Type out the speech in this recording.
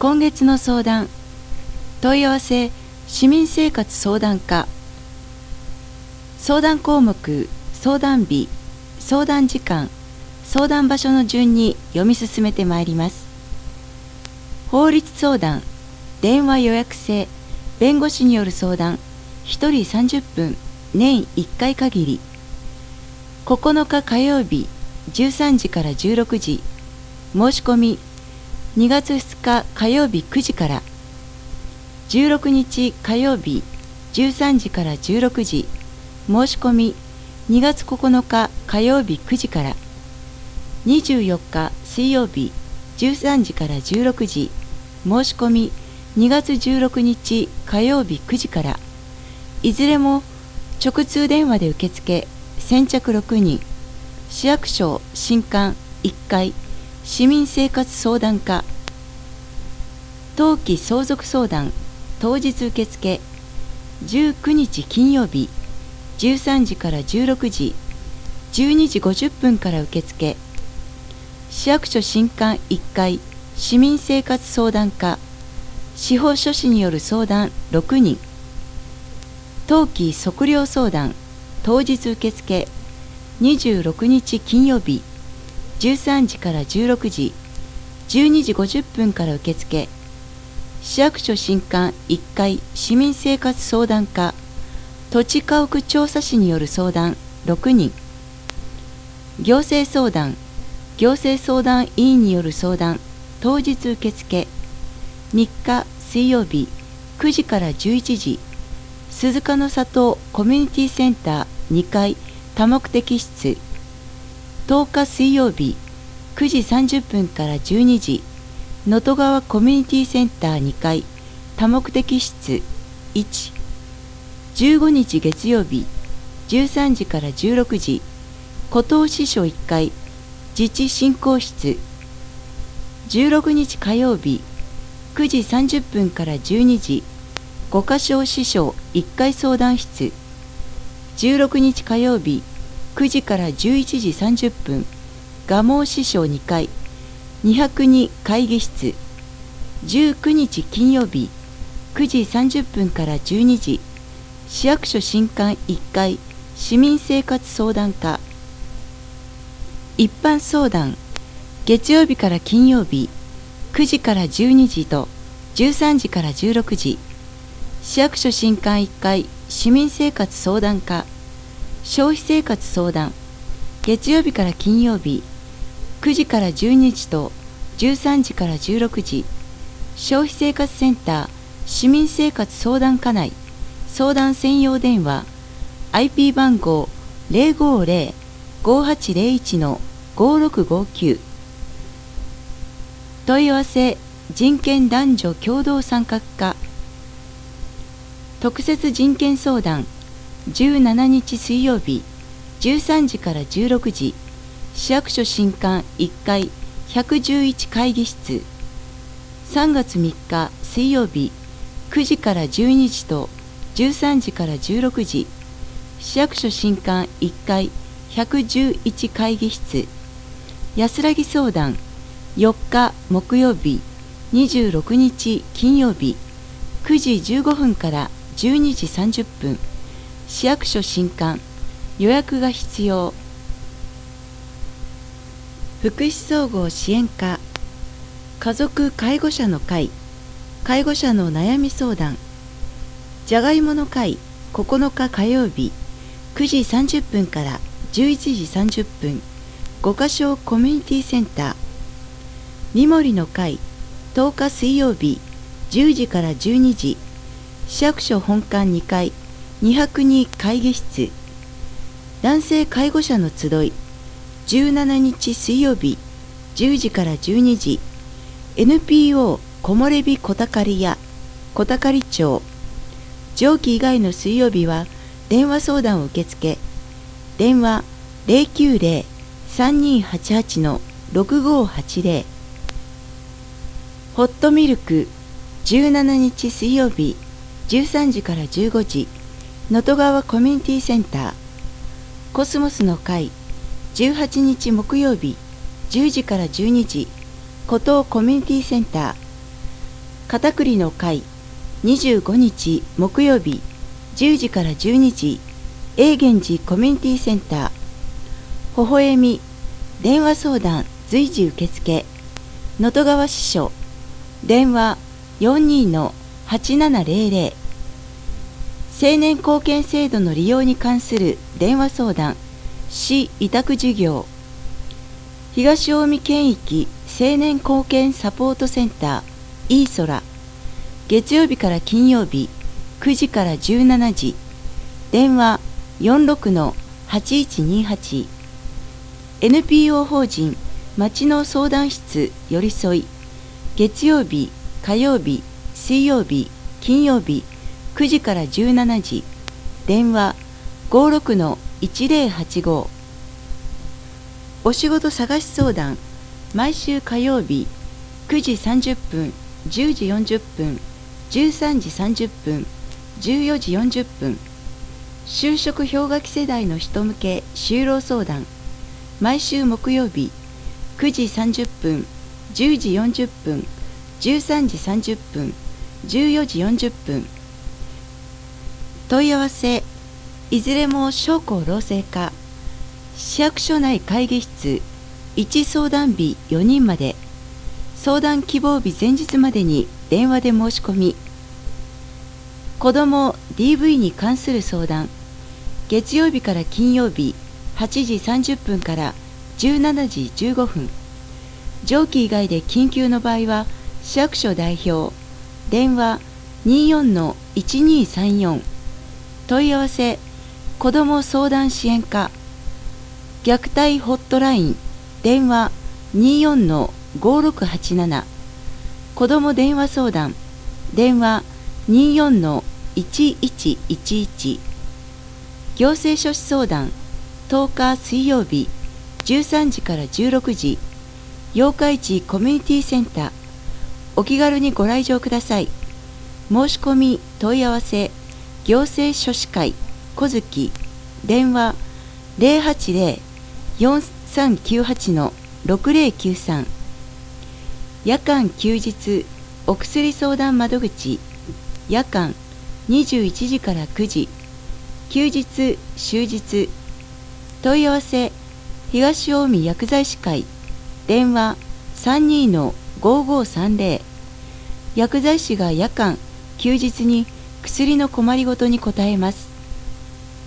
今月の相談。問い合わせ市民生活相談課。相談項目、相談日、相談時間、相談場所の順に読み進めてまいります。法律相談、電話予約制、弁護士による相談、1人30分、年1回限り。9日火曜日、13時から16時。申し込み、2月2日火曜日9時から。16日火曜日、13時から16時。申し込み、2月9日火曜日9時から。24日水曜日、13時から16時。申し込み、2月16日火曜日9時から。いずれも直通電話で受付。先着6人。市役所新館1階市民生活相談課。登記相続相談当日受付。19日金曜日、13時から16時。12時50分から受付。市役所新館1階市民生活相談課。司法書士による相談6人。登記測量相談当日受付。26日金曜日、13時から16時。12時50分から受付。市役所新館1階市民生活相談課。土地家屋調査士による相談6人。行政相談、行政相談委員による相談当日受付。3日水曜日、9時から11時。鈴鹿の里コミュニティセンター2階多目的室。10日水曜日、9時30分から12時。能登川コミュニティセンター2階多目的室1。15日月曜日、13時から16時。古東支所1階自治振興室。16日火曜日、9時30分から12時。五箇所支所1階相談室。16日火曜日、9時から11時30分。蒲生支所2階202会議室。19日金曜日、9時30分から12時。市役所新館1階市民生活相談課。一般相談、月曜日から金曜日、9時から12時と13時から16時。市役所新館1階市民生活相談課。消費生活相談、月曜日から金曜日、9時から12時と13時から16時。消費生活センター市民生活相談課内相談専用電話 IP 番号 050-5801-5659。問い合わせ人権男女共同参画課。特設人権相談17日水曜日、13時から16時。市役所新館1階111会議室。3月3日水曜日、9時から12時と13時から16時。市役所新館1階111会議室。安らぎ相談4日木曜日、26日金曜日、9時15分から12時30分。市役所新館。予約が必要。福祉総合支援課。家族介護者の会。介護者の悩み相談。じゃがいもの会9日火曜日、9時30分から11時30分。五箇所コミュニティセンター。三森の会10日水曜日、10時から12時。市役所本館2階202会議室。男性介護者の集い17日水曜日、10時から12時。NPO 木漏れ日小宝屋小宝町。上記以外の水曜日は電話相談を受付。電話 090-3288-6580。ホットミルク17日水曜日、13時から15時。能登川コミュニティセンター。コスモスの会18日木曜日、10時から12時。古東コミュニティセンター。 片栗の会25日木曜日10時から12時永源寺コミュニティセンター。微笑み電話相談随時受付。能登川支所電話 42-8700。青年貢献制度の利用に関する電話相談、市委託事業。東近江県域青年貢献サポートセンターイーソラ。月曜日から金曜日9時から17時。電話 46-8128。NPO 法人町の相談室よりそい。月曜日、火曜日、水曜日、金曜日9時から17時。電話 56-1085。お仕事探し相談、毎週火曜日9時30分、10時40分、13時30分、14時40分。就職氷河期世代の人向け就労相談、毎週木曜日9時30分、10時40分、13時30分、14時40分。問い合わせ、いずれも商工労政課、市役所内会議室1相談日4人まで。相談希望日前日までに電話で申し込み。子ども DV に関する相談、月曜日から金曜日8時30分から17時15分。上記以外で緊急の場合は市役所代表、電話 24-1234。問い合わせ、子ども相談支援課。虐待ホットライン、電話 24-5687。子ども電話相談、電話 24-1111。行政書士相談、10日水曜日13時から16時。八日市コミュニティセンター。お気軽にご来場ください。申し込み問い合わせ、行政書士会小月。電話 080-4398-6093。夜間休日お薬相談窓口。夜間21時から9時。休日終日。問い合わせ、東近江薬剤師会。電話 32-5530。薬剤師が夜間休日に薬の困りごとに答えます。